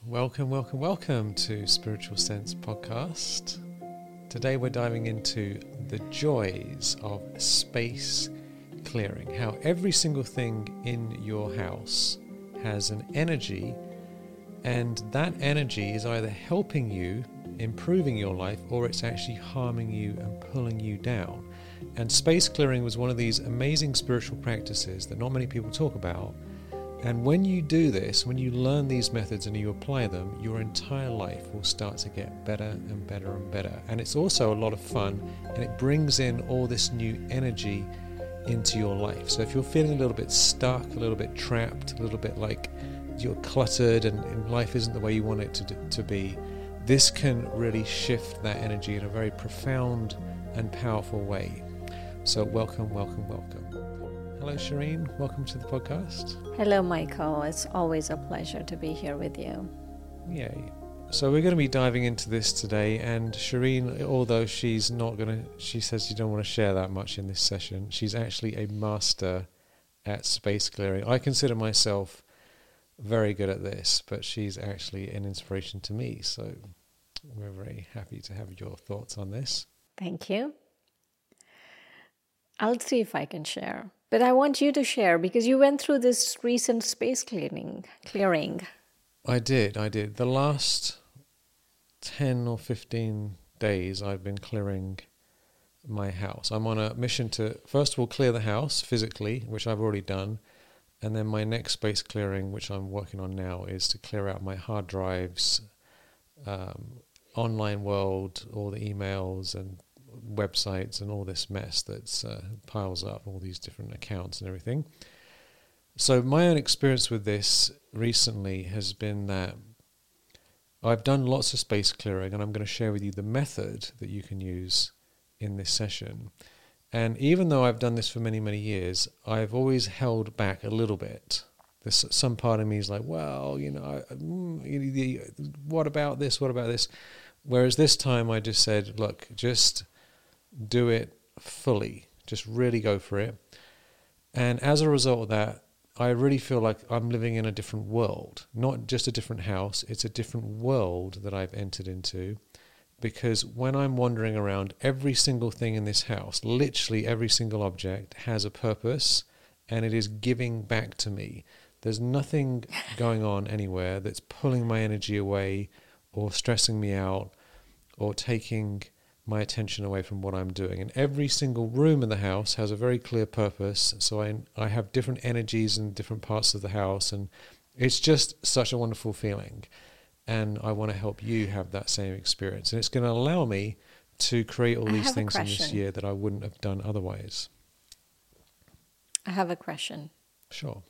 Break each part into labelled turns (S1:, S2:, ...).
S1: Welcome to Spiritual Sense Podcast. Today we're diving into the joys of space clearing, how every single thing in your house has an energy, and that energy is either helping you, improving your life, or it's actually harming you and pulling you down. And space clearing was one of these amazing spiritual practices that not many people talk about. And when you do this, when you learn these methods and you apply them, your entire life will start to get better and better and better. And it's also a lot of fun, and it brings in all this new energy into your life. So if you're feeling a little bit stuck, a little bit trapped, a little bit like you're cluttered and life isn't the way you want it to be, this can really shift that energy in a very profound and powerful way. So welcome. Hello, Shireen. Welcome to the podcast.
S2: Hello, Michael. It's always a pleasure to be here with you.
S1: Yay. So we're going to be diving into this today, and Shireen, although she says she don't want to share that much in this session, she's actually a master at space clearing. I consider myself very good at this, but she's actually an inspiration to me. So we're very happy to have your thoughts on this.
S2: Thank you. I'll see if I can share. But I want you to share because you went through this recent space clearing.
S1: I did. The last 10 or 15 days I've been clearing my house. I'm on a mission to, first of all, clear the house physically, which I've already done. And then my next space clearing, which I'm working on now, is to clear out my hard drives, online world, all the emails and websites and all this mess that's piles up, all these different accounts and everything. So my own experience with this recently has been that I've done lots of space clearing, and I'm going to share with you the method that you can use in this session. And even though I've done this for many, many years, I've always held back a little bit. There's some part of me is like, well, what about this? Whereas this time I just said, look, just do it fully, just really go for it. And as a result of that, I really feel like I'm living in a different world, not just a different house, it's a different world that I've entered into. Because when I'm wandering around, every single thing in this house, literally every single object has a purpose, and it is giving back to me. There's nothing going on anywhere that's pulling my energy away or stressing me out or taking my attention away from what I'm doing. And every single room in the house has a very clear purpose. So I have different energies in different parts of the house, and it's just such a wonderful feeling. And I want to help you have that same experience. And it's going to allow me to create all these things in this year that I wouldn't have done otherwise.
S2: I have a question.
S1: Sure.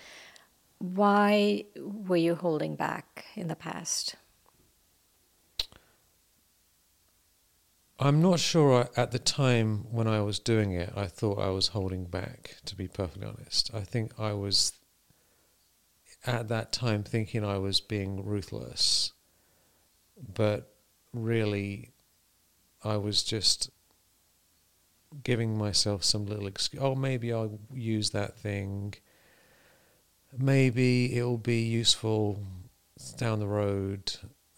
S2: Why were you holding back in the past?
S1: I'm not sure at the time when I was doing it, I thought I was holding back, to be perfectly honest. I think I was at that time thinking I was being ruthless, but really I was just giving myself some little excuse. Oh, maybe I'll use that thing. Maybe it'll be useful down the road.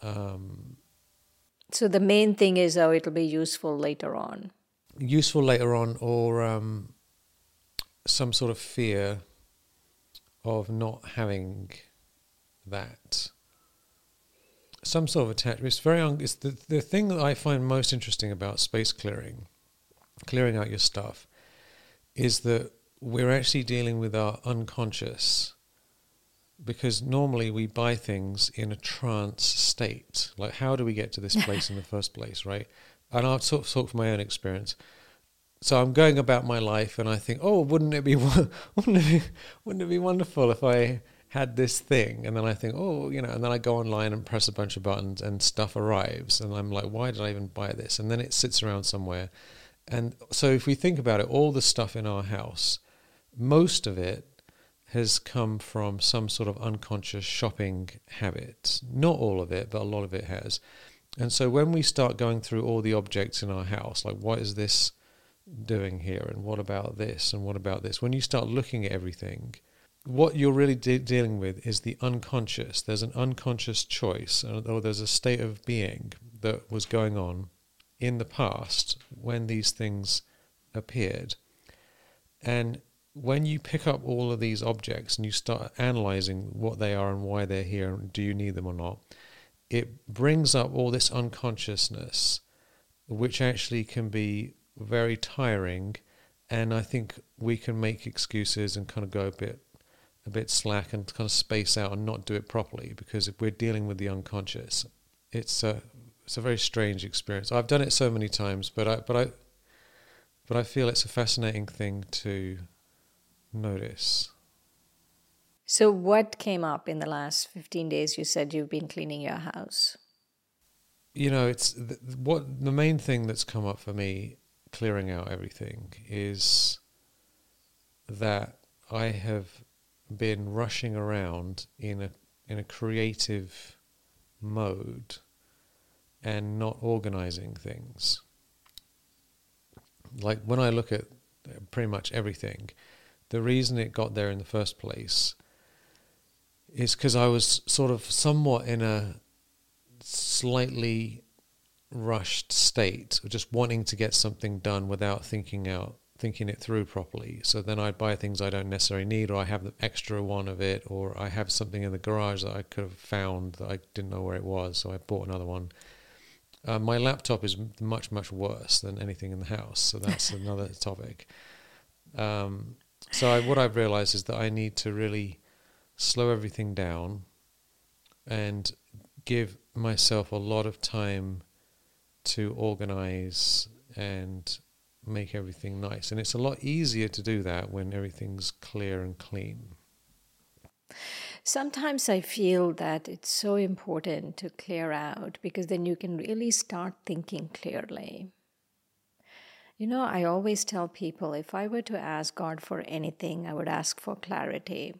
S2: So the main thing is, it'll be useful later on.
S1: Useful later on, or some sort of fear of not having that. Some sort of attachment. It's the thing that I find most interesting about space clearing out your stuff, is that we're actually dealing with our unconscious. Because normally we buy things in a trance state. Like, how do we get to this place in the first place, right? And I'll talk from my own experience. So I'm going about my life and I think, oh, wouldn't it be wonderful if I had this thing? And then I think, and then I go online and press a bunch of buttons and stuff arrives. And I'm like, why did I even buy this? And then it sits around somewhere. And so if we think about it, all the stuff in our house, most of it has come from some sort of unconscious shopping habit. Not all of it, but a lot of it has. And so when we start going through all the objects in our house, like, what is this doing here? And what about this? And what about this? When you start looking at everything, what you're really dealing with is the unconscious. There's an unconscious choice, or there's a state of being that was going on in the past when these things appeared. And when you pick up all of these objects and you start analyzing what they are and why they're here and do you need them or not, it brings up all this unconsciousness, which actually can be very tiring. And I think we can make excuses and kind of go a bit slack and kind of space out and not do it properly, because if we're dealing with the unconscious, it's a very strange experience. I've done it so many times, but I feel it's a fascinating thing to notice.
S2: So what came up in the last 15 days? You said you've been cleaning your house.
S1: It's the main thing that's come up for me clearing out everything is that I have been rushing around in a creative mode and not organizing things. Like when I look at pretty much everything, the reason it got there in the first place is because I was sort of somewhat in a slightly rushed state of just wanting to get something done without thinking it through properly. So then I'd buy things I don't necessarily need, or I have the extra one of it, or I have something in the garage that I could have found that I didn't know where it was, so I bought another one. My laptop is much, much worse than anything in the house, so that's another topic. What I've realized is that I need to really slow everything down and give myself a lot of time to organize and make everything nice. And it's a lot easier to do that when everything's clear and clean.
S2: Sometimes I feel that it's so important to clear out, because then you can really start thinking clearly. I always tell people, if I were to ask God for anything, I would ask for clarity.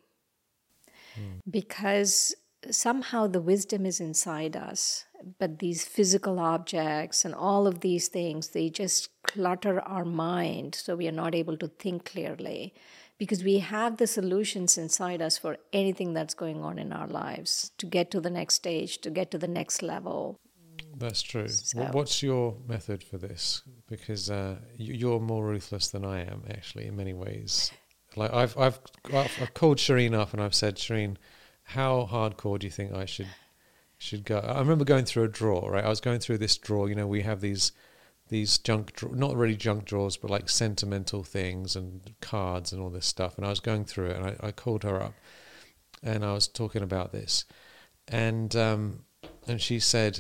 S2: Because somehow the wisdom is inside us, but these physical objects and all of these things, they just clutter our mind, so we are not able to think clearly, because we have the solutions inside us for anything that's going on in our lives, to get to the next stage, to get to the next level.
S1: That's true.
S2: So,
S1: what's your method for this? Because you're more ruthless than I am, actually, in many ways. Like I've called Shireen up and I've said, Shireen, how hardcore do you think I should go? I remember going through a drawer, right? I was going through this drawer. We have these junk, not really junk drawers, but like sentimental things and cards and all this stuff. And I was going through it, and I called her up, and I was talking about this, and she said,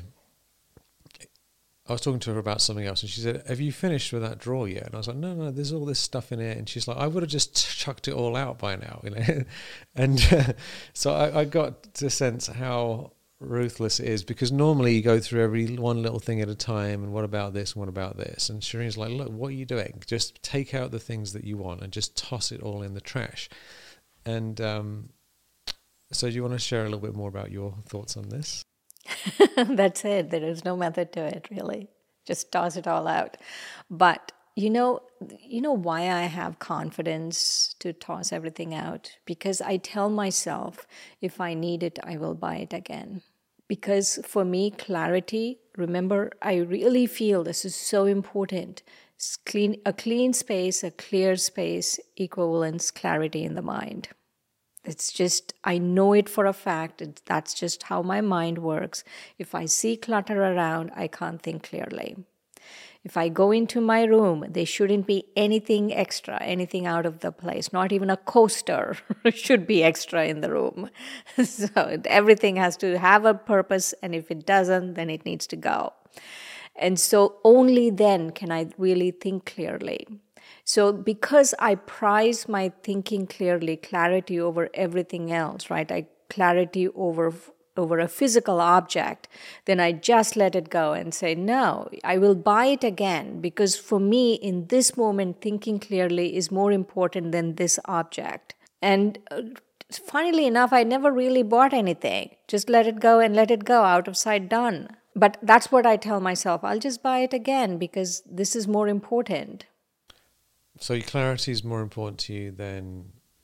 S1: I was talking to her about something else, and she said, have you finished with that drawer yet? And I was like, no, there's all this stuff in it. And she's like, I would have just chucked it all out by now, And so I got to sense how ruthless it is, because normally you go through every one little thing at a time, and what about this, and what about this? And Shireen's like, look, what are you doing? Just take out the things that you want and just toss it all in the trash. And so do you want to share a little bit more about your thoughts on this?
S2: That's it. There is no method to it, really. Just toss it all out. But you know why I have confidence to toss everything out? Because I tell myself, if I need it, I will buy it again. Because for me, clarity, remember, I really feel this is so important. A clean space, a clear space equals clarity in the mind. It's just, I know it for a fact. That's just how my mind works. If I see clutter around, I can't think clearly. If I go into my room, there shouldn't be anything extra, anything out of the place. Not even a coaster should be extra in the room. So everything has to have a purpose, and if it doesn't, then it needs to go. And so only then can I really think clearly. So because I prize my thinking clearly, clarity over everything else, right? Clarity over a physical object, then I just let it go and say, no, I will buy it again, because for me, in this moment, thinking clearly is more important than this object. And funnily enough, I never really bought anything. Just let it go and let it go, out of sight, done. But that's what I tell myself. I'll just buy it again because this is more important.
S1: So your clarity is more important to you than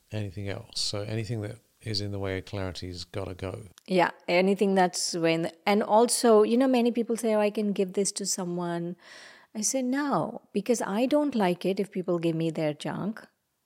S1: anything else. So anything that is in the way of clarity's got to go.
S2: Yeah, anything that's when, and also, many people say, oh, I can give this to someone. I say no, because I don't like it if people give me their junk.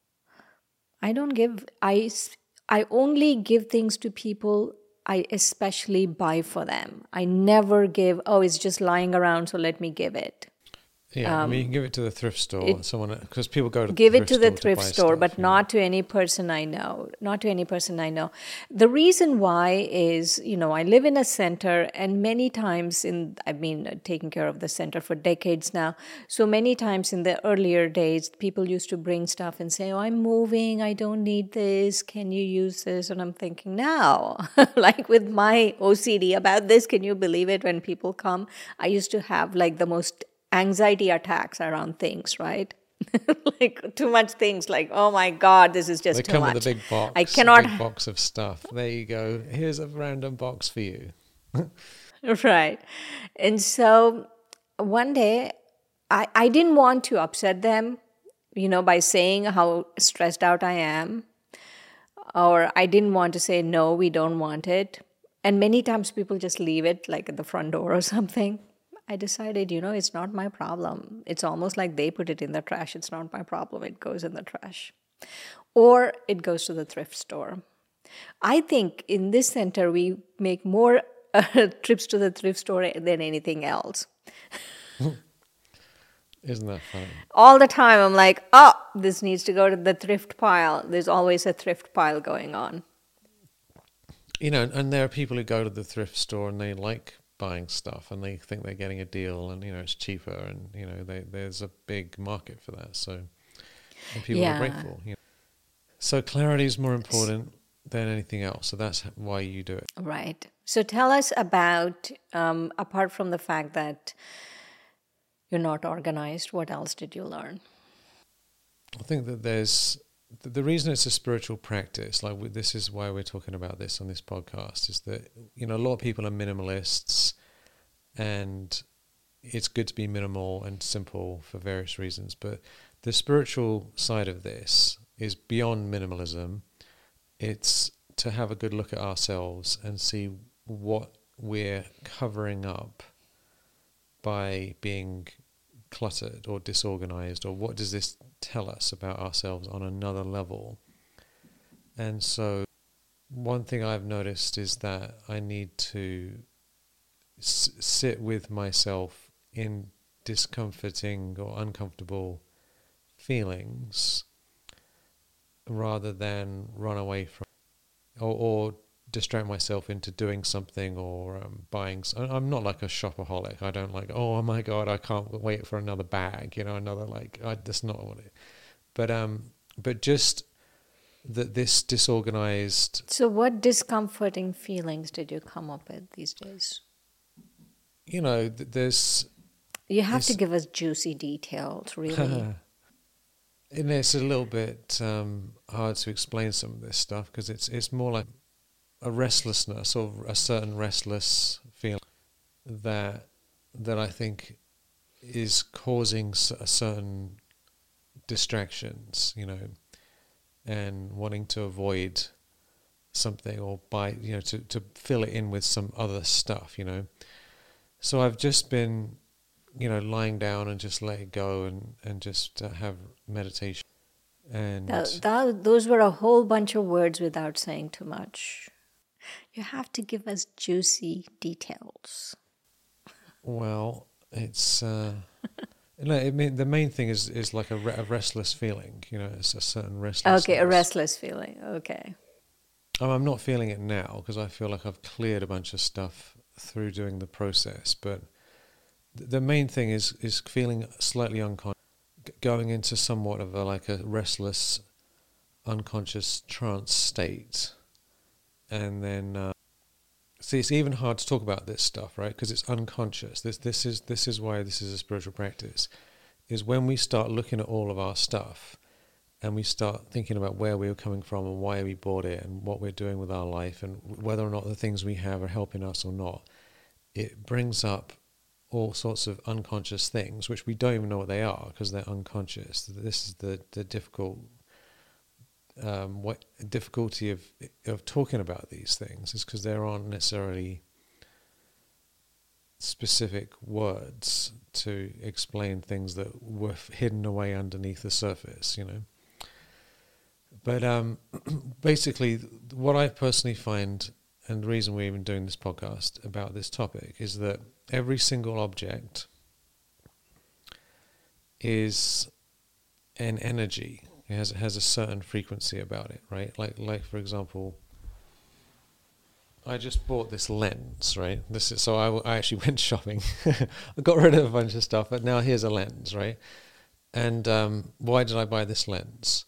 S2: I only give things to people I especially buy for them. I never give, oh, it's just lying around, so let me give it.
S1: Yeah, I mean, you can give it to the thrift store, because people go to
S2: give
S1: the
S2: it to the
S1: thrift
S2: thrift store,
S1: stuff,
S2: but not to any person I know. Not to any person I know. The reason why is, I live in a center, and many times I've been taking care of the center for decades now. So many times in the earlier days, people used to bring stuff and say, oh, I'm moving, I don't need this, can you use this? And I'm thinking, no, like with my OCD about this, can you believe it? When people come, I used to have like the most anxiety attacks around things, right? Like too much things, like, oh my God, this is just
S1: they
S2: too
S1: come
S2: much.
S1: with a big box,
S2: I cannot.
S1: A big box of stuff. There you go. Here's a random box for you.
S2: Right. And so one day, I didn't want to upset them, by saying how stressed out I am. Or I didn't want to say, no, we don't want it. And many times people just leave it like at the front door or something. I decided, it's not my problem. It's almost like they put it in the trash. It's not my problem. It goes in the trash. Or it goes to the thrift store. I think in this center, we make more trips to the thrift store than anything else.
S1: Isn't that funny?
S2: All the time, I'm like, oh, this needs to go to the thrift pile. There's always a thrift pile going on.
S1: And there are people who go to the thrift store and they like buying stuff and they think they're getting a deal and, it's cheaper and, there's a big market for that. So and people are grateful. So clarity is more important than anything else. So that's why you do it.
S2: Right. So tell us about, apart from the fact that you're not organized, what else did you learn?
S1: I think that the reason it's a spiritual practice, this is why we're talking about this on this podcast, is that, a lot of people are minimalists and it's good to be minimal and simple for various reasons. But the spiritual side of this is beyond minimalism. It's to have a good look at ourselves and see what we're covering up by being cluttered or disorganized, or what does this tell us about ourselves on another level. And so one thing I've noticed is that I need to sit with myself in discomforting or uncomfortable feelings rather than run away from or distract myself into doing something or buying. I'm not like a shopaholic. I don't like, oh my God, I can't wait for another bag, another that's not what it. But just that this disorganized.
S2: So what discomforting feelings did you come up with these days?
S1: There's.
S2: You have to give us juicy details, really.
S1: And it's a little bit hard to explain some of this stuff because it's more like a restlessness or a certain restless feeling that I think is causing a certain distractions, and wanting to avoid something or to fill it in with some other stuff, So I've just been, lying down and just let it go and just have meditation. And
S2: those were a whole bunch of words without saying too much. You have to give us juicy details.
S1: Well, it's no. I mean, the main thing is like a restless feeling. It's a certain restlessness.
S2: Okay, a restless feeling. Okay.
S1: I'm not feeling it now because I feel like I've cleared a bunch of stuff through doing the process. But the main thing is feeling slightly unconscious, going into somewhat of a restless, unconscious trance state. And then, see, it's even hard to talk about this stuff, right? Because it's unconscious. This is why this is a spiritual practice. Is when we start looking at all of our stuff, and we start thinking about where we were coming from and why we bought it, and what we're doing with our life, and whether or not the things we have are helping us or not. It brings up all sorts of unconscious things, which we don't even know what they are because they're unconscious. This is the difficult what difficulty of talking about these things is because there aren't necessarily specific words to explain things that were hidden away underneath the surface, you know. But basically, what I personally find, and the reason we're even doing this podcast about this topic, is that every single object is an energy. It has a certain frequency about it, right? Like for example, I just bought this lens, right? I actually went shopping. I got rid of a bunch of stuff, but now here's a lens, right? And why did I buy this lens?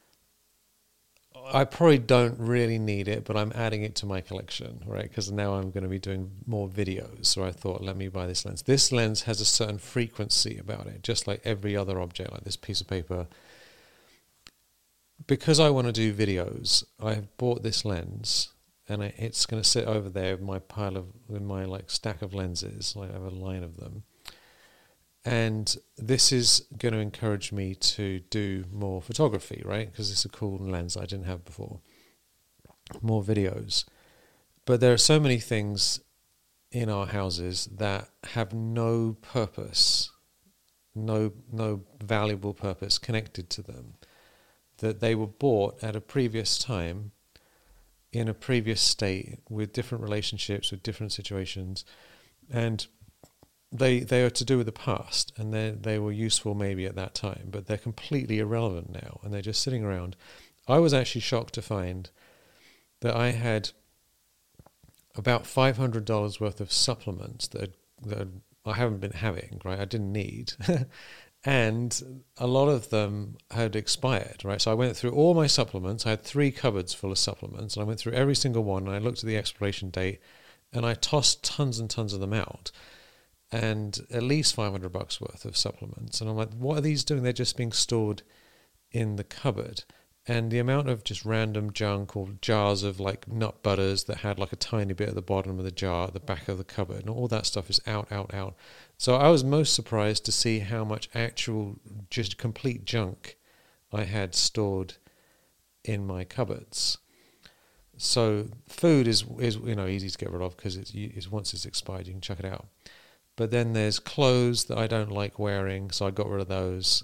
S1: I probably don't really need it, but I'm adding it to my collection, right? Because now I'm going to be doing more videos. So I thought, let me buy this lens. This lens has a certain frequency about it, just like every other object, like this piece of paper. Because I want to do videos, I have bought this lens, and it's going to sit over there in my stack of lenses. Like I have a line of them. And this is going to encourage me to do more photography, right? Because it's a cool lens I didn't have before. More videos. But there are so many things in our houses that have no purpose, no valuable purpose connected to them, that they were bought at a previous time, in a previous state, with different relationships, with different situations, and they are to do with the past, and they were useful maybe at that time, but they're completely irrelevant now, and they're just sitting around. I was actually shocked to find that I had about $500 worth of supplements that I haven't been having, right? I didn't need. And a lot of them had expired, right? So I went through all my supplements. I had 3 cupboards full of supplements, and I went through every single one, and I looked at the expiration date, and I tossed tons and tons of them out. And at least $500 worth of supplements. And I'm like, what are these doing? They're just being stored in the cupboard. And the amount of just random junk or jars of like nut butters that had like a tiny bit at the bottom of the jar at the back of the cupboard, and all that stuff is out. So I was most surprised to see how much actual just complete junk I had stored in my cupboards. So food is easy to get rid of because it's once it's expired you can chuck it out. But then there's clothes that I don't like wearing, so I got rid of those.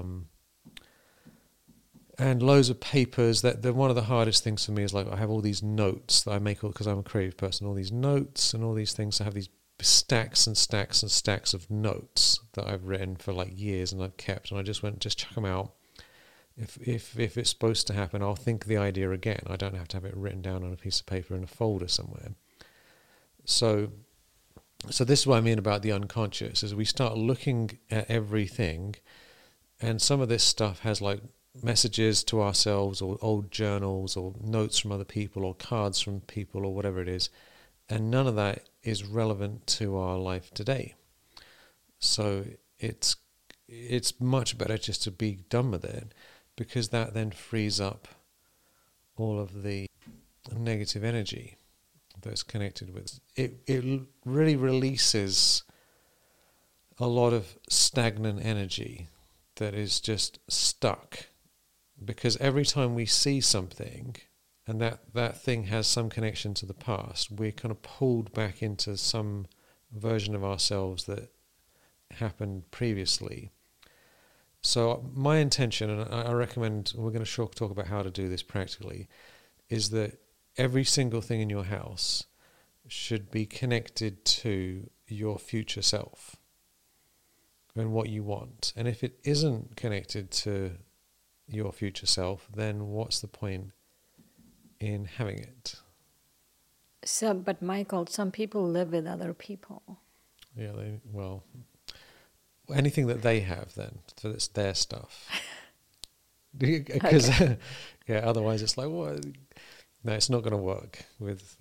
S1: And loads of papers. One of the hardest things for me is like I have all these notes that I make because I'm a creative person. All these notes and all these things. I have these stacks and stacks and stacks of notes that I've written for like years and I've kept. And I just chuck them out. If it's supposed to happen, I'll think the idea again. I don't have to have it written down on a piece of paper in a folder somewhere. So this is what I mean about the unconscious, is we start looking at everything, and some of this stuff has like messages to ourselves or old journals or notes from other people or cards from people or whatever it is, and none of that is relevant to our life today. So it's much better just to be done with it, because that then frees up all of the negative energy that's connected with it. It really releases a lot of stagnant energy that is just stuck, because every time we see something and that thing has some connection to the past, we're kind of pulled back into some version of ourselves that happened previously. So my intention, and I recommend, we're going to talk about how to do this practically, is that every single thing in your house should be connected to your future self and what you want. And if it isn't connected to your future self, then what's the point in having it?
S2: So, but Michael, some people live with other people.
S1: Yeah, anything that they have, then, so it's their stuff. Because okay. Yeah, otherwise it's like, what? No, it's not going to work with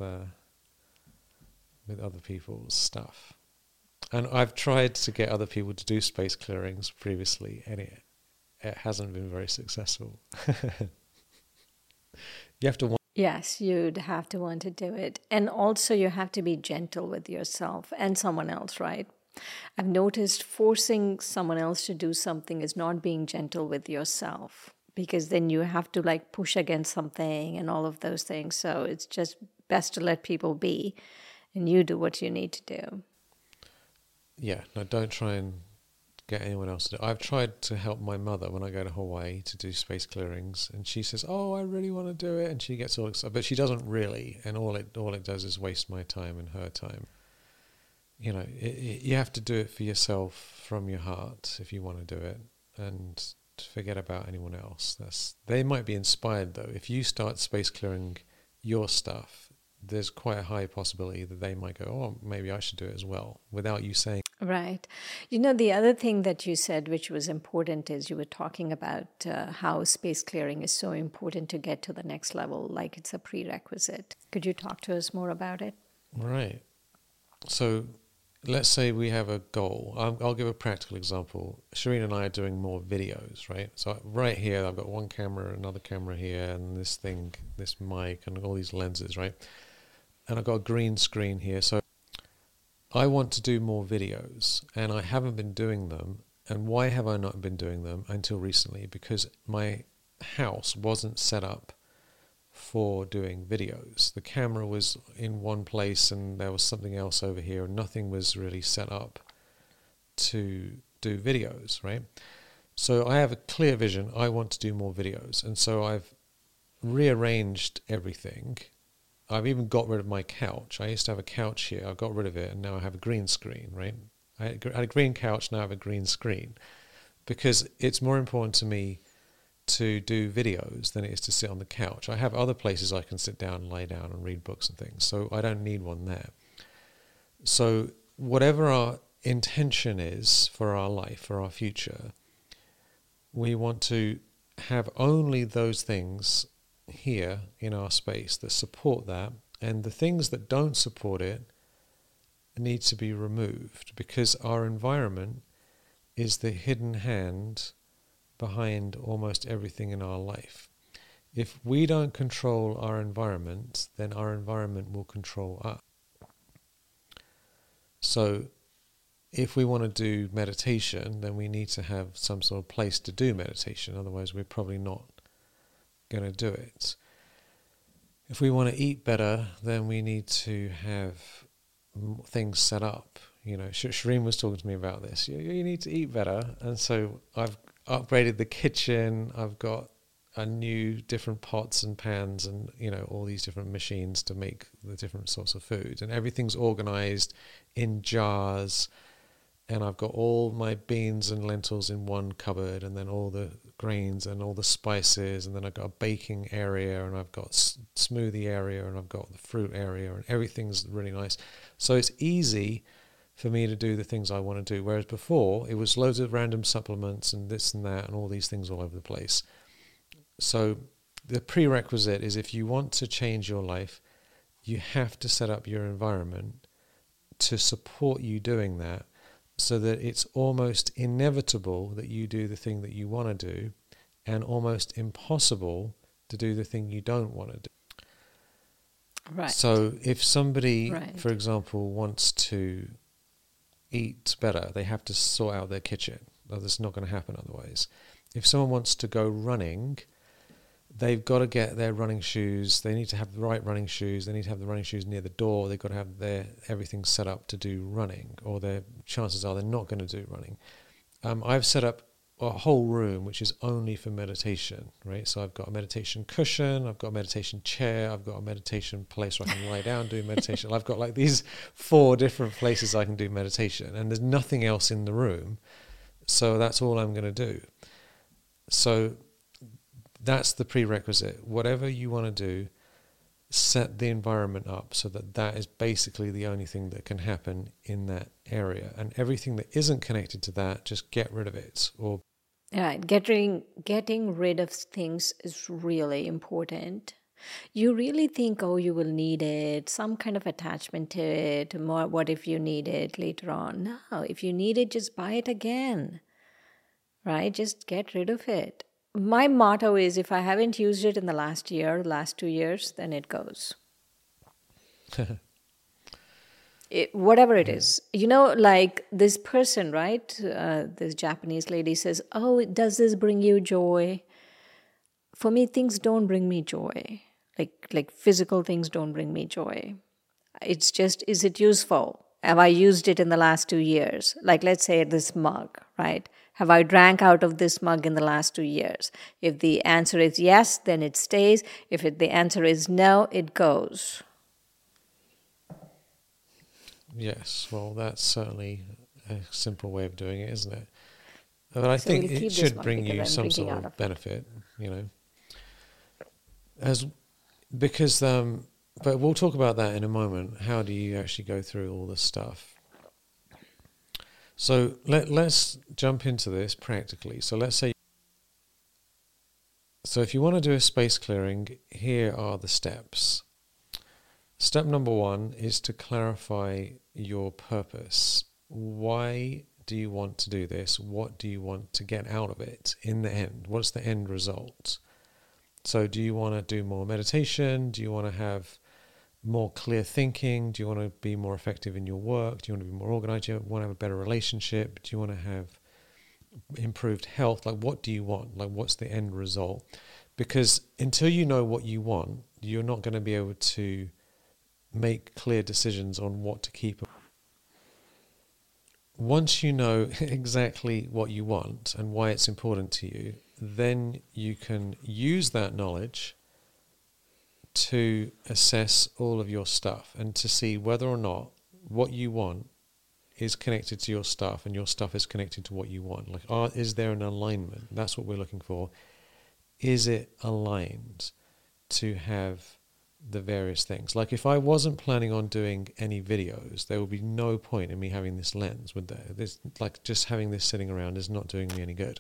S1: other people's stuff. And I've tried to get other people to do space clearings previously, and it hasn't been very successful. You have to want.
S2: Yes, you'd have to want to do it. And also you have to be gentle with yourself and someone else, right? I've noticed forcing someone else to do something is not being gentle with yourself, because then you have to like push against something and all of those things. So it's just best to let people be and you do what you need to do.
S1: Yeah, no, don't try and get anyone else to do it. I've tried to help my mother when I go to Hawaii to do space clearings, and she says, "Oh, I really want to do it," and she gets all excited, but she doesn't really, and all it does is waste my time and her time. You know, you have to do it for yourself from your heart if you want to do it, and forget about anyone else. They might be inspired though. If you start space clearing your stuff, there's quite a high possibility that they might go, "Oh, maybe I should do it as well," without you saying.
S2: Right. You know, the other thing that you said, which was important, is you were talking about how space clearing is so important to get to the next level, like it's a prerequisite. Could you talk to us more about it?
S1: Right. So let's say we have a goal. I'll give a practical example. Shireen and I are doing more videos, right? So right here, I've got one camera, another camera here, and this thing, this mic, and all these lenses, right? And I've got a green screen here. So I want to do more videos, and I haven't been doing them. And why have I not been doing them until recently? Because my house wasn't set up for doing videos. The camera was in one place and there was something else over here, and nothing was really set up to do videos, right? So I have a clear vision. I want to do more videos, and so I've rearranged everything. I've even got rid of my couch. I used to have a couch here. I got rid of it, and now I have a green screen, right? I had a green couch, now I have a green screen, because it's more important to me to do videos than it is to sit on the couch. I have other places I can sit down and lay down and read books and things, so I don't need one there. So whatever our intention is for our life, for our future, we want to have only those things here in our space that support that, and the things that don't support it need to be removed, because our environment is the hidden hand behind almost everything in our life. If we don't control our environment, then our environment will control us. So if we want to do meditation, then we need to have some sort of place to do meditation, otherwise we're probably not going to do it. If we want to eat better, then we need to have things set up. You know, Shireen was talking to me about this. You need to eat better, and so I've upgraded the kitchen. I've got a new different pots and pans, and all these different machines to make the different sorts of food, and everything's organized in jars. And I've got all my beans and lentils in one cupboard, and then all the grains and all the spices, and then I've got a baking area, and I've got smoothie area, and I've got the fruit area, and everything's really nice. So it's easy for me to do the things I want to do, whereas before it was loads of random supplements and this and that and all these things all over the place. So the prerequisite is, if you want to change your life, you have to set up your environment to support you doing that, so that it's almost inevitable that you do the thing that you want to do, and almost impossible to do the thing you don't want to do.
S2: Right.
S1: So if somebody, for example, wants to eat better, they have to sort out their kitchen. That's not going to happen otherwise. If someone wants to go running, they've got to get their running shoes. They need to have the right running shoes. They need to have the running shoes near the door. They've got to have everything set up to do running, or their chances are they're not going to do running. I've set up a whole room which is only for meditation, right? So I've got a meditation cushion, I've got a meditation chair, I've got a meditation place where I can lie down do meditation. I've got like these 4 different places I can do meditation, and there's nothing else in the room. So that's all I'm going to do. So that's the prerequisite. Whatever you want to do, set the environment up so that that is basically the only thing that can happen in that area. And everything that isn't connected to that, just get rid of it. Or
S2: getting rid of things is really important. You really think, oh, you will need it, some kind of attachment to it. More, what if you need it later on? No, if you need it, just buy it again, right? Just get rid of it. My motto is, if I haven't used it in the last 2 years, then it goes. Whatever it is. Like this person, right? This Japanese lady says, oh, does this bring you joy? for me, things don't bring me joy. Like physical things don't bring me joy. It's just, is it useful? Have I used it in the last 2 years? Like, let's say this mug, right? Have I drank out of this mug in the last 2 years? If the answer is yes, then it stays. If the answer is no, it goes.
S1: Yes, well, that's certainly a simple way of doing it, isn't it? But I
S2: So
S1: think
S2: we'll keep
S1: it
S2: this
S1: should
S2: one
S1: bring
S2: because
S1: you
S2: I'm
S1: some
S2: drinking
S1: sort
S2: out
S1: of
S2: of it.
S1: benefit, you know, as because but we'll talk about that in a moment. How do you actually go through all this stuff? So let's jump into this practically. So let's say, so if you want to do a space clearing, here are the steps. Step number 1 is to clarify your purpose. Why do you want to do this? What do you want to get out of it in the end? What's the end result? So do you want to do more meditation? Do you want to have more clear thinking? Do you want to be more effective in your work? Do you want to be more organized? Do you want to have a better relationship? Do you want to have improved health? Like, what do you want? Like, what's the end result? Because until you know what you want, you're not going to be able to make clear decisions on what to keep. Once you know exactly what you want and why it's important to you, then you can use that knowledge to assess all of your stuff and to see whether or not what you want is connected to your stuff and your stuff is connected to what you want. Like, is there an alignment? That's what we're looking for. Is it aligned to have the various things? Like, if I wasn't planning on doing any videos, there would be no point in me having this lens, would there? This, like, just having this sitting around is not doing me any good.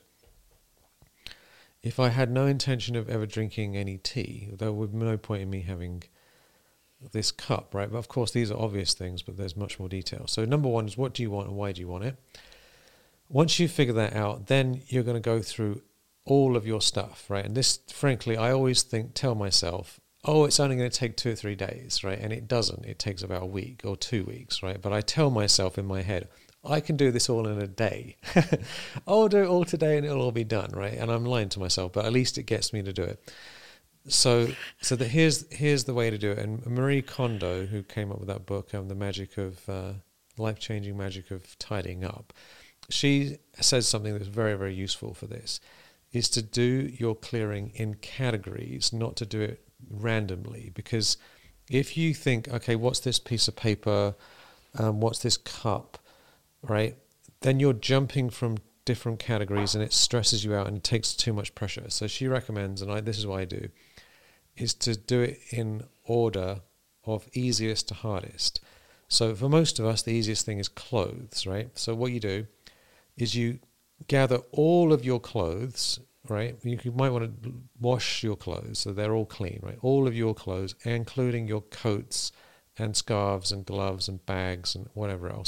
S1: If I had no intention of ever drinking any tea, there would be no point in me having this cup, right? But of course, these are obvious things, but there's much more detail. So number 1 is, what do you want and why do you want it? Once you figure that out, then you're going to go through all of your stuff, right? And this, frankly, I always tell myself, oh, it's only going to take 2 or 3 days, right? And it doesn't. It takes about a week or 2 weeks, right? But I tell myself in my head, I can do this all in a day. I'll do it all today and it'll all be done, right? And I'm lying to myself, but at least it gets me to do it. So that here's the way to do it. And Marie Kondo, who came up with that book, The Magic of Life-Changing Magic of Tidying Up, she says something that's very, very useful for this, is to do your clearing in categories, not to do it randomly. Because if you think, okay, what's this piece of paper? What's this cup? Right? Then you're jumping from different categories and it stresses you out and it takes too much pressure. So she recommends, and this is what I do, is to do it in order of easiest to hardest. So for most of us, the easiest thing is clothes, right? So what you do is you gather all of your clothes, right? You might want to wash your clothes so they're all clean, right? All of your clothes, including your coats and scarves and gloves and bags and whatever else.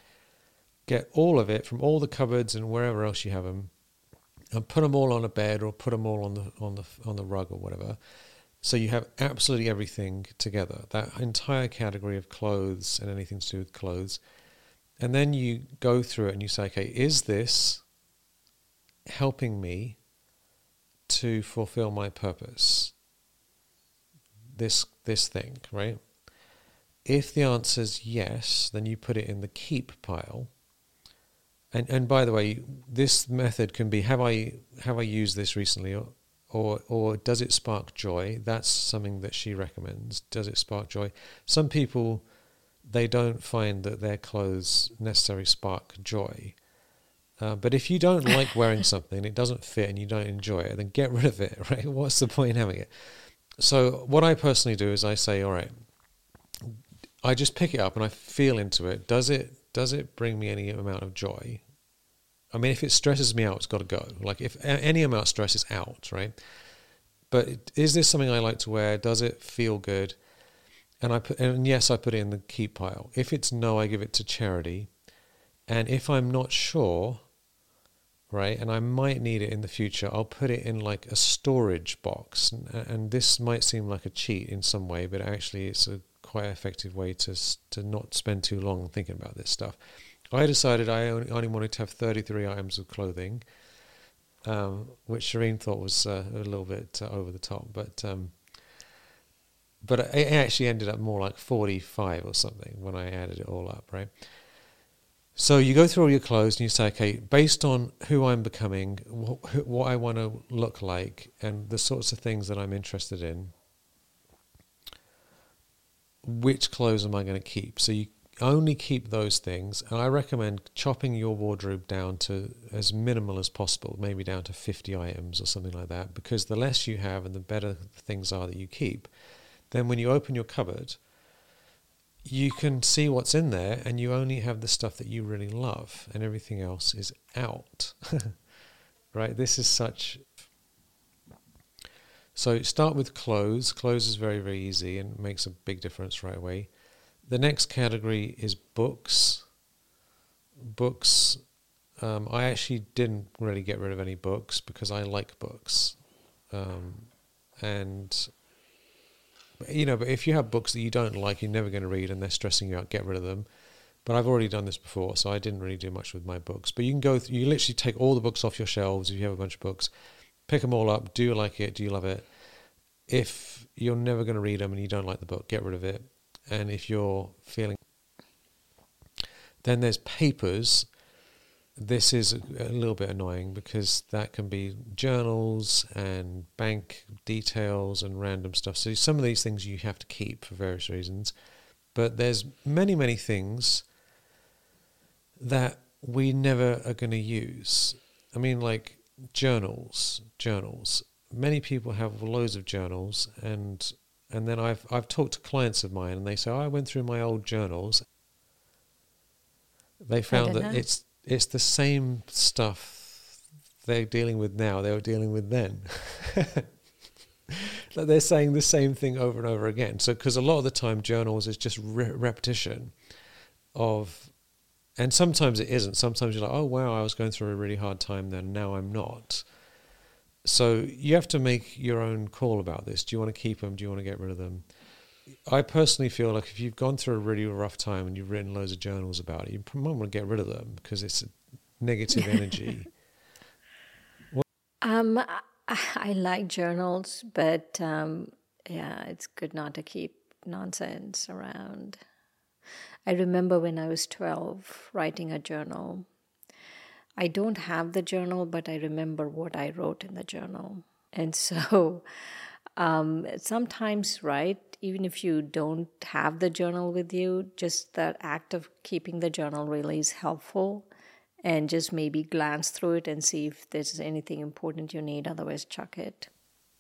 S1: Get all of it from all the cupboards and wherever else you have them, and put them all on a bed or put them all on the rug or whatever. So you have absolutely everything together, that entire category of clothes and anything to do with clothes. And then you go through it and you say, okay, is this helping me to fulfill my purpose? This thing, right? If the answer is yes, then you put it in the keep pile. And by the way, this method can be, have I used this recently, or does it spark joy? That's something that she recommends. Does it spark joy? Some people, they don't find that their clothes necessarily spark joy. But if you don't like wearing something, it doesn't fit and you don't enjoy it, then get rid of it, right? What's the point in having it? So what I personally do is I say, all right, I just pick it up and I feel into it. Does it bring me any amount of joy? I mean, if it stresses me out, it's got to go. Like, if any amount of stress is out, right? But is this something I like to wear? Does it feel good? And yes, I put it in the keep pile. If it's no, I give it to charity. And if I'm not sure, right, and I might need it in the future, I'll put it in like a storage box. And this might seem like a cheat in some way, but actually it's a quite effective way to not spend too long thinking about this stuff. I decided I only wanted to have 33 items of clothing. which Shireen thought was a little bit over the top, but it actually ended up more like 45 or something when I added it all up, right? So you go through all your clothes and you say, okay, based on who I'm becoming, what I want to look like, and the sorts of things that I'm interested in, which clothes am I going to keep? So you only keep those things, and I recommend chopping your wardrobe down to as minimal as possible, maybe down to 50 items or something like that, because the less you have and the better the things are that you keep. Then when you open your cupboard, you can see what's in there, and you only have the stuff that you really love, and everything else is out. Right? This is such... So start with clothes. Clothes is very, very easy and makes a big difference right away. The next category is books. Books, I actually didn't really get rid of any books because I like books. And... You know, but if you have books that you don't like, you're never going to read and they're stressing you out, get rid of them. But I've already done this before, so I didn't really do much with my books. But you can go, you literally take all the books off your shelves if you have a bunch of books, pick them all up. Do you like it? Do you love it? If you're never going to read them and you don't like the book, get rid of it. And if you're feeling... Then there's papers. This is a little bit annoying because that can be journals and bank details and random stuff. So some of these things you have to keep for various reasons. But there's many, many things that we never are going to use. I mean, like journals. Many people have loads of journals, and then I've talked to clients of mine and they say, I went through my old journals. They found that it's the same stuff they're dealing with now they were dealing with then. Like they're saying the same thing over and over again. So because a lot of the time journals is just repetition of, and sometimes it isn't. Sometimes you're like, oh wow, I was going through a really hard time then, now I'm not. So you have to make your own call about this. Do you want to keep them? Do you want to get rid of them? I personally feel like if you've gone through a really rough time and you've written loads of journals about it, you might want to get rid of them because it's negative energy.
S2: I like journals, but yeah, it's good not to keep nonsense around. I remember when I was 12 writing a journal. I don't have the journal, but I remember what I wrote in the journal. And so sometimes, right, even if you don't have the journal with you, just that act of keeping the journal really is helpful. And just maybe glance through it and see if there's anything important you need, otherwise chuck it.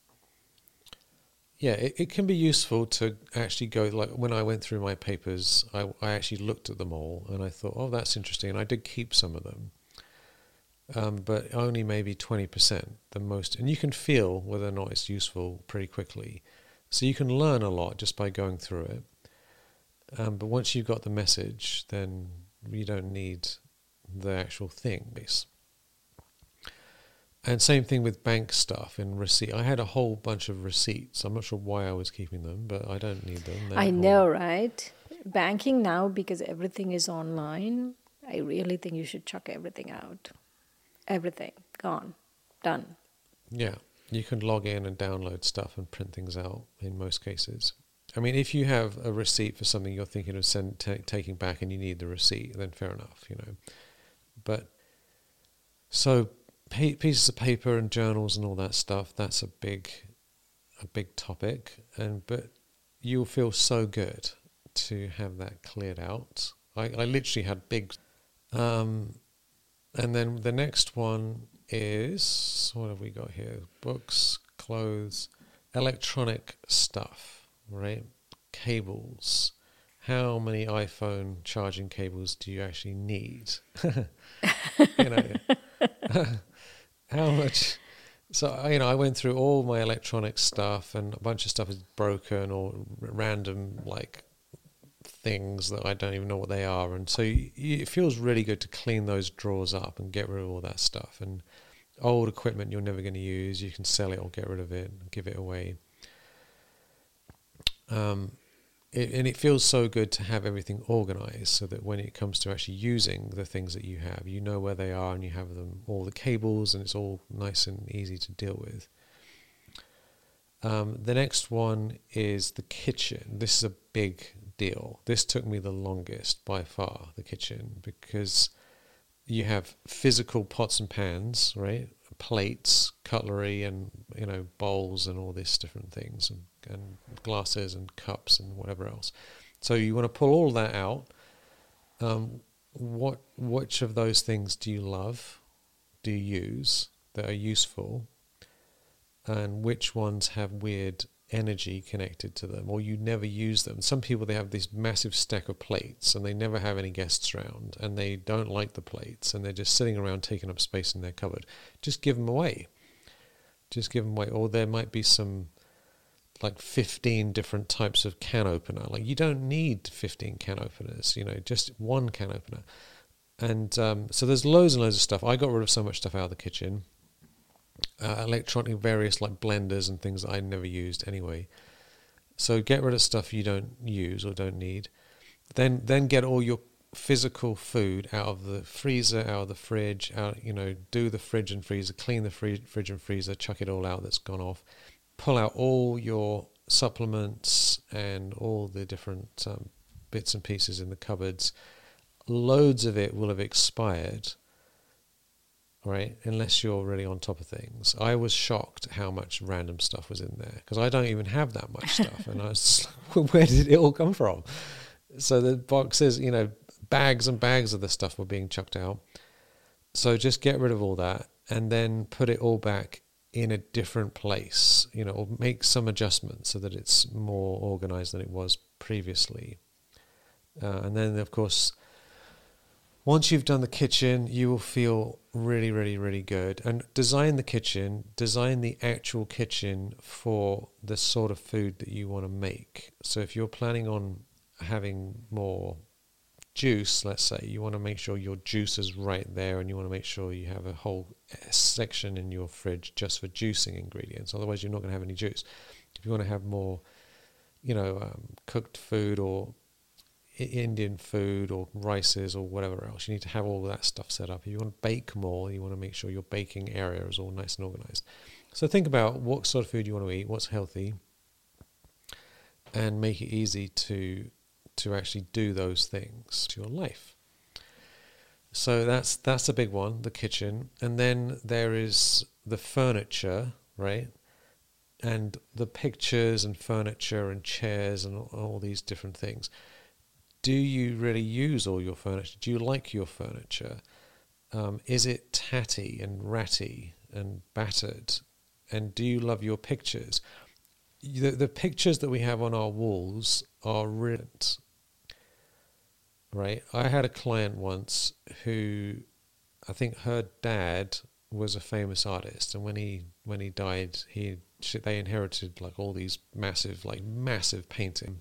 S1: Yeah, it can be useful to actually go, like when I went through my papers, I actually looked at them all and I thought, oh, that's interesting. And I did keep some of them, but only maybe 20%, the most. And you can feel whether or not it's useful pretty quickly. So you can learn a lot just by going through it. But once you've got the message, then you don't need the actual thing. And same thing with bank stuff and receipt. I had a whole bunch of receipts. I'm not sure why I was keeping them, but I don't need them.
S2: I know, right? Banking now, because everything is online, I really think you should chuck everything out. Everything. Gone. Done.
S1: Yeah. You can log in and download stuff and print things out in most cases. I mean, if you have a receipt for something you're thinking of taking back and you need the receipt, then fair enough, you know. But so pieces of paper and journals and all that stuff, that's a big topic. But you'll feel so good to have that cleared out. I literally had big... and then the next one is, what have we got here? Books, clothes, electronic stuff, right? Cables. How many iPhone charging cables do you actually need? You know, how much? So, you know, I went through all my electronic stuff and a bunch of stuff is broken or random, like, things that I don't even know what they are. And so it feels really good to clean those drawers up and get rid of all that stuff. And old equipment you're never going to use, you can sell it or get rid of it and give it away. and it feels so good to have everything organized so that when it comes to actually using the things that you have, you know where they are and you have them, all the cables, and it's all nice and easy to deal with. The next one is the kitchen. This is a big deal. This took me the longest by far, the kitchen, because you have physical pots and pans, right? Plates, cutlery, and bowls and all these different things, and glasses and cups and whatever else. So you want to pull all that out. Which of those things do you love, do you use, that are useful, and which ones have weird energy connected to them, or you never use them? Some people, they have this massive stack of plates and they never have any guests around and they don't like the plates and they're just sitting around taking up space in their cupboard. Just give them away. Or there might be some like 15 different types of can opener. Like, you don't need 15 can openers, just one can opener. And so there's loads and loads of stuff. I got rid of so much stuff out of the kitchen. Electronic, various like blenders and things that I never used anyway. So get rid of stuff you don't use or don't need. Then get all your physical food out of the freezer, out of the fridge, do the fridge and freezer, clean the fridge and freezer, chuck it all out that's gone off. Pull out all your supplements and all the different bits and pieces in the cupboards. Loads of it will have expired, right? Unless you're really on top of things. I was shocked how much random stuff was in there, because I don't even have that much stuff. And I was just like, where did it all come from? So the boxes, bags and bags of the stuff were being chucked out. So just get rid of all that and then put it all back in a different place, or make some adjustments so that it's more organized than it was previously. And then, of course, once you've done the kitchen, you will feel really, really, really good. And design the actual kitchen for the sort of food that you want to make. So if you're planning on having more juice, let's say, you want to make sure your juice is right there, and you want to make sure you have a whole section in your fridge just for juicing ingredients. Otherwise, you're not going to have any juice. If you want to have more, cooked food or Indian food or rices or whatever else, you need to have all that stuff set up. If you want to bake more, you want to make sure your baking area is all nice and organized. So think about what sort of food you want to eat, what's healthy, and make it easy to actually do those things to your life. So that's a big one, the kitchen. And then there is the furniture, right? And the pictures and furniture and chairs and all these different things. Do you really use all your furniture? Do you like your furniture? Is it tatty and ratty and battered? And do you love your pictures? The pictures that we have on our walls are brilliant, right? I had a client once who, I think her dad was a famous artist, and when he died, they inherited like all these massive painting.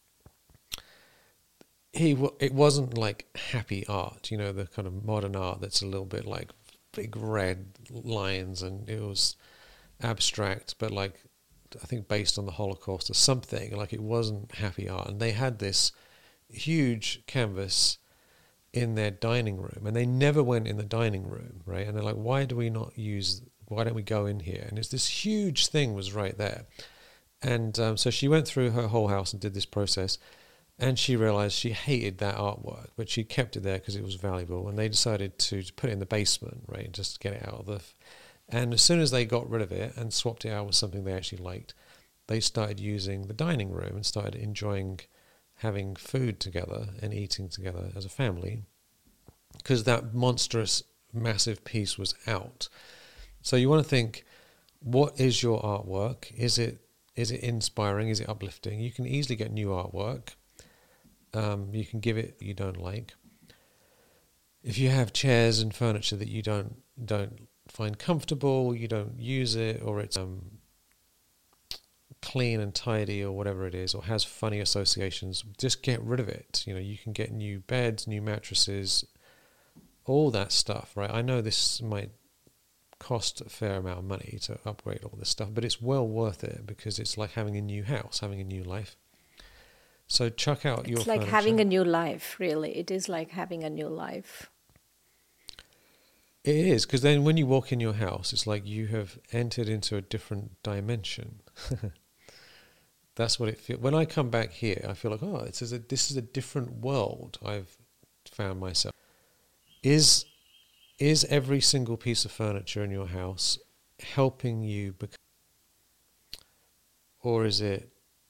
S1: It wasn't like happy art, the kind of modern art that's a little bit like big red lines, and it was abstract, but like I think based on the Holocaust or something. Like, it wasn't happy art. And they had this huge canvas in their dining room, and they never went in the dining room, right? And they're like, why don't we go in here? And it's this huge thing was right there. And so she went through her whole house and did this process, and she realized she hated that artwork, but she kept it there because it was valuable. And they decided to put it in the basement, right, just to get it out of the... And as soon as they got rid of it and swapped it out with something they actually liked, they started using the dining room and started enjoying having food together and eating together as a family, because that monstrous, massive piece was out. So you want to think, what is your artwork? Is it inspiring? Is it uplifting? You can easily get new artwork. You can give it you don't like. If you have chairs and furniture that you don't find comfortable, you don't use it, or it's clean and tidy or whatever it is, or has funny associations, just get rid of it. You can get new beds, new mattresses, all that stuff, right? I know this might cost a fair amount of money to upgrade all this stuff, but it's well worth it, because it's like having a new house, having a new life. So chuck out your
S2: It's like
S1: furniture.
S2: having a new life, really. It is like having a new life.
S1: It is, because then when you walk in your house, it's like you have entered into a different dimension. That's what it feels. When I come back here, I feel like, oh, this is a different world I've found myself. Is every single piece of furniture in your house helping you become, or is it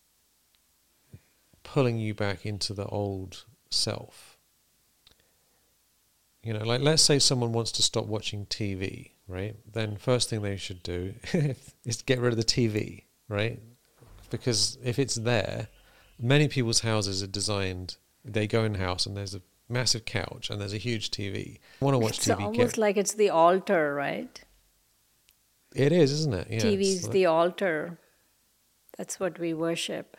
S1: pulling you back into the old self? You know, like let's say someone wants to stop watching TV, right? Then first thing they should do is get rid of the TV, right? Because if it's there, many people's houses are designed, they go in house and there's a massive couch and there's a huge TV. Want to watch
S2: It's
S1: TV?
S2: almost like it's the altar, right?
S1: It is, isn't it? Yeah.
S2: TV's the altar. That's what we worship.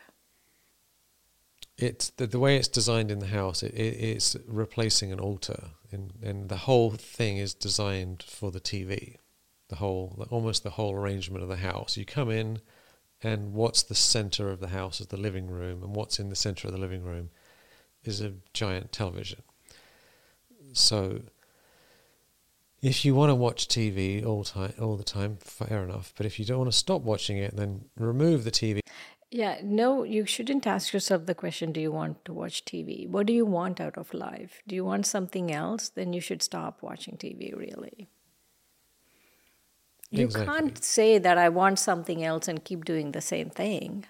S1: It's the way it's designed in the house. It's replacing an altar, and the whole thing is designed for the TV. Almost the whole arrangement of the house. You come in, and what's the center of the house is the living room, and what's in the center of the living room is a giant television. So, if you want to watch TV all the time, fair enough. But if you don't want to stop watching it, then remove the TV.
S2: Yeah, no, you shouldn't ask yourself the question, do you want to watch TV? What do you want out of life? Do you want something else? Then you should stop watching TV, really. You
S1: Exactly.
S2: can't say that I want something else and keep doing the same thing.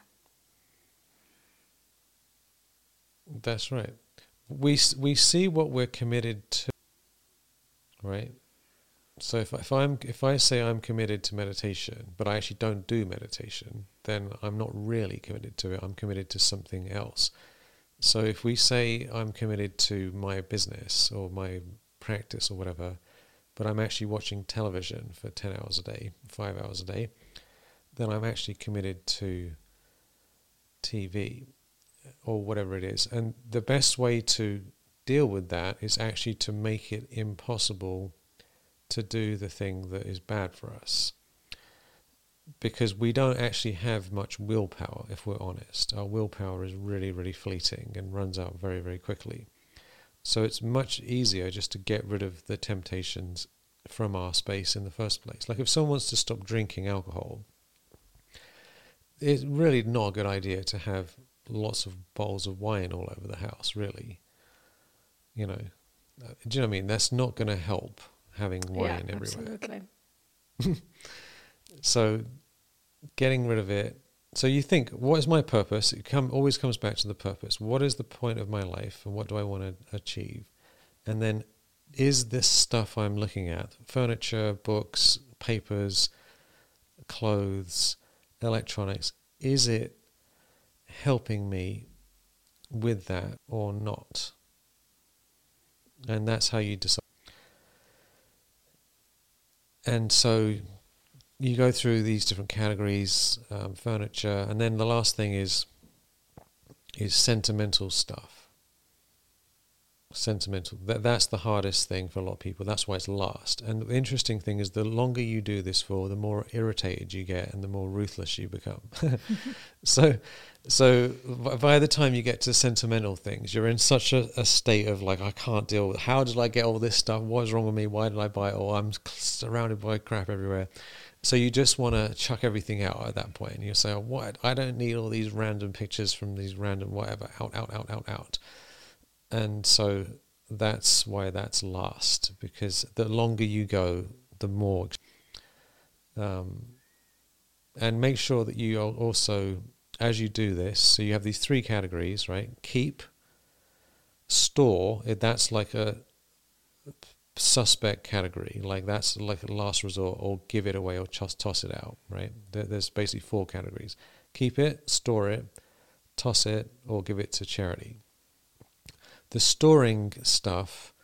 S1: That's right. We see what we're committed to, right? So if I say I'm committed to meditation, but I actually don't do meditation, then I'm not really committed to it. I'm committed to something else. So if we say I'm committed to my business or my practice or whatever, but I'm actually watching television for 10 hours a day, 5 hours a day, then I'm actually committed to TV or whatever it is. And the best way to deal with that is actually to make it impossible to do the thing that is bad for us. Because we don't actually have much willpower, if we're honest. Our willpower is really, really fleeting and runs out very, very quickly. So it's much easier just to get rid of the temptations from our space in the first place. Like if someone wants to stop drinking alcohol, it's really not a good idea to have lots of bottles of wine all over the house, really. You know, do you know what I mean? That's not going to help, having wine everywhere.
S2: Absolutely.
S1: So getting rid of it. So you think, what is my purpose? It always comes back to the purpose. What is the point of my life and what do I want to achieve? And then is this stuff I'm looking at, furniture, books, papers, clothes, electronics, is it helping me with that or not? And that's how you decide. And so you go through these different categories, furniture, and then the last thing is sentimental stuff. Sentimental. That's the hardest thing for a lot of people. That's why it's last. And the interesting thing is the longer you do this for, the more irritated you get and the more ruthless you become. So by the time you get to sentimental things, you're in such a state of like, I can't deal with, how did I get all this stuff? What is wrong with me? Why did I buy it all? I'm surrounded by crap everywhere. So you just want to chuck everything out at that point. And you say, oh, what? I don't need all these random pictures from these random whatever. Out. And so that's why that's last. Because the longer you go, the more... and make sure that you also, as you do this, so you have these three categories, right? Keep, store, that's like a suspect category, like that's like a last resort, or give it away or just toss it out, right? There's basically four categories. Keep it, store it, toss it, or give it to charity. The storing stuff,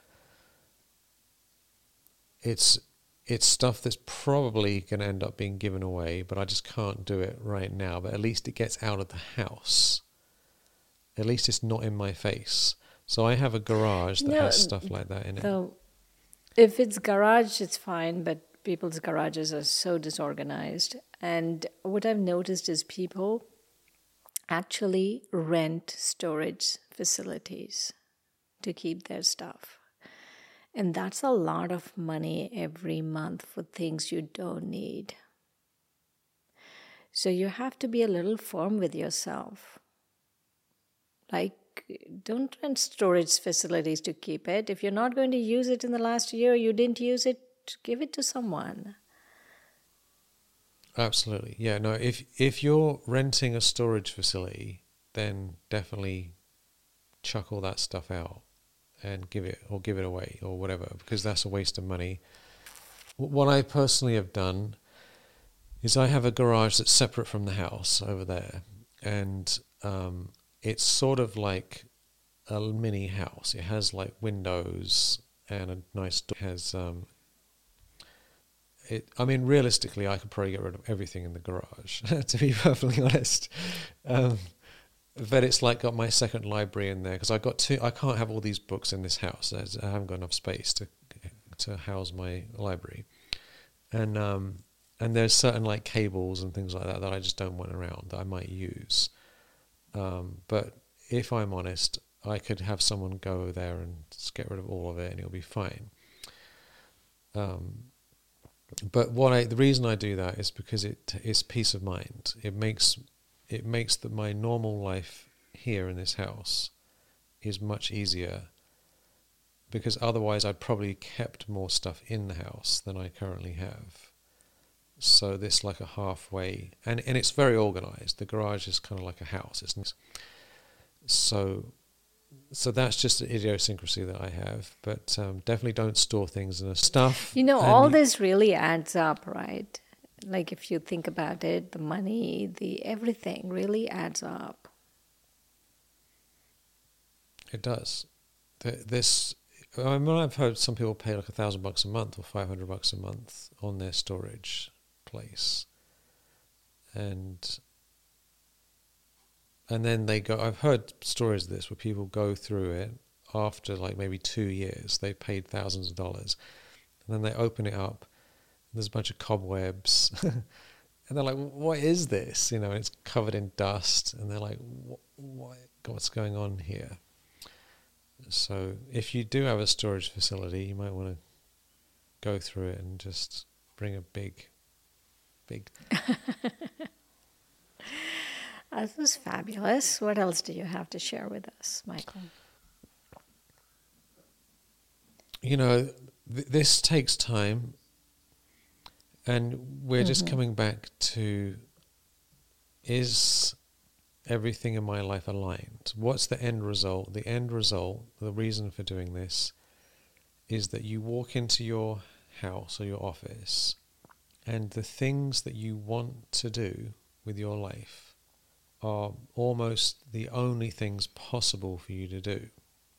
S1: it's stuff that's probably going to end up being given away, but I just can't do it right now. But at least it gets out of the house. At least it's not in my face. So I have a garage that has stuff like that in it.
S2: If it's garage, it's fine, but people's garages are so disorganized. And what I've noticed is people actually rent storage facilities to keep their stuff. And that's a lot of money every month for things you don't need. So you have to be a little firm with yourself. Like, don't rent storage facilities to keep it. If you're not going to use it in the last year, you didn't use it, give it to someone.
S1: Absolutely. Yeah, no, if you're renting a storage facility, then definitely chuck all that stuff out and give it away or whatever, because that's a waste of money. What I personally have done is I have a garage that's separate from the house over there, and it's sort of like a mini house. It has like windows and a nice door. It has realistically, I could probably get rid of everything in the garage, to be perfectly honest. But it's like got my second library in there, because I can't have all these books in this house. I haven't got enough space to house my library, and there's certain like cables and things like that I just don't want around that I might use. But if I'm honest, I could have someone go there and just get rid of all of it, and it'll be fine. But the reason I do that is because it's peace of mind. It makes my normal life here in this house is much easier, because otherwise I'd probably kept more stuff in the house than I currently have. So this like a halfway, and it's very organized. The garage is kind of like a house. So that's just an idiosyncrasy that I have. But definitely don't store things in a stuff.
S2: All this really adds up, right? Like if you think about it, the money, the everything really adds up.
S1: It does. I've heard some people pay like $1,000 a month or $500 a month on their storage place, and then they go. I've heard stories of this where people go through it after like maybe 2 years. They paid thousands of dollars, and then they open it up. There's a bunch of cobwebs, and they're like, "What is this?" And it's covered in dust, and they're like, "What's going on here?" So, if you do have a storage facility, you might want to go through it and just bring a big.
S2: This was fabulous. What else do you have to share with us, Michael?
S1: This takes time. And we're just coming back to, is everything in my life aligned? What's the end result? The end result, the reason for doing this, is that you walk into your house or your office, and the things that you want to do with your life are almost the only things possible for you to do.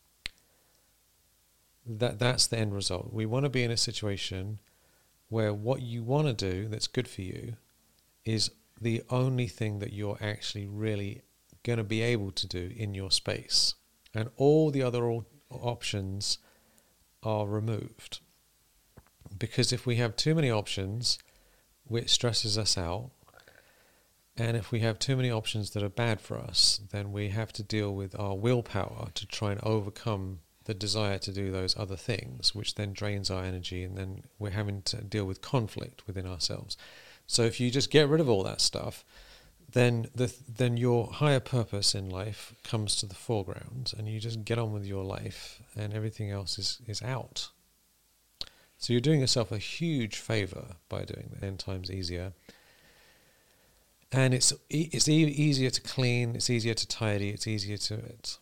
S1: That's the end result. We want to be in a situation where what you want to do that's good for you is the only thing that you're actually really going to be able to do in your space. And all the other options are removed. Because if we have too many options, which stresses us out, and if we have too many options that are bad for us, then we have to deal with our willpower to try and overcome the desire to do those other things, which then drains our energy, and then we're having to deal with conflict within ourselves. So if you just get rid of all that stuff, then your higher purpose in life comes to the foreground, and you just get on with your life, and everything else is out. So you're doing yourself a huge favor by doing that. 10 times easier. And it's easier to clean, it's easier to tidy, it's easier to it.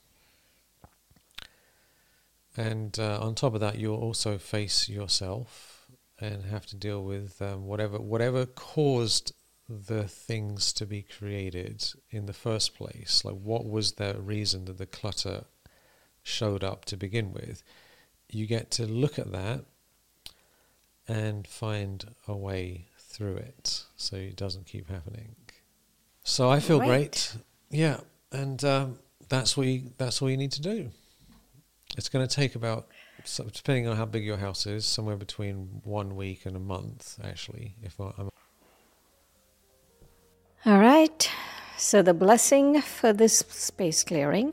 S1: And on top of that, you'll also face yourself and have to deal with whatever caused the things to be created in the first place. Like, what was the reason that the clutter showed up to begin with? You get to look at that and find a way through it so it doesn't keep happening. So I feel great. Yeah, and that's all you need to do. It's going to take about, depending on how big your house is, somewhere between 1 week and a month, actually. All
S2: right. So the blessing for this space clearing: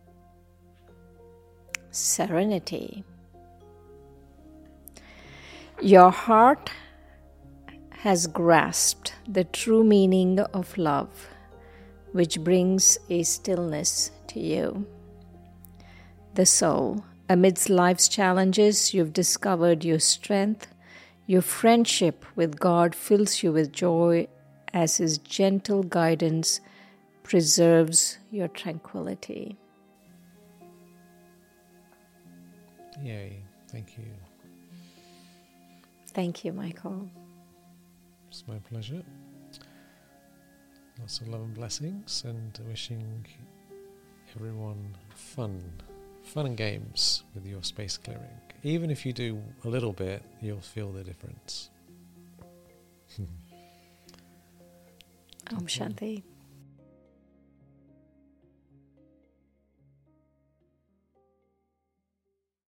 S2: serenity. Your heart has grasped the true meaning of love, which brings a stillness to you. The soul, amidst life's challenges, you've discovered your strength. Your friendship with God fills you with joy as His gentle guidance preserves your tranquility.
S1: Yay. Thank you.
S2: Thank you, Michael.
S1: It's my pleasure. Lots of love and blessings, and wishing everyone fun and games with your space clearing. Even if you do a little bit, you'll feel the difference.
S2: Om Shanti.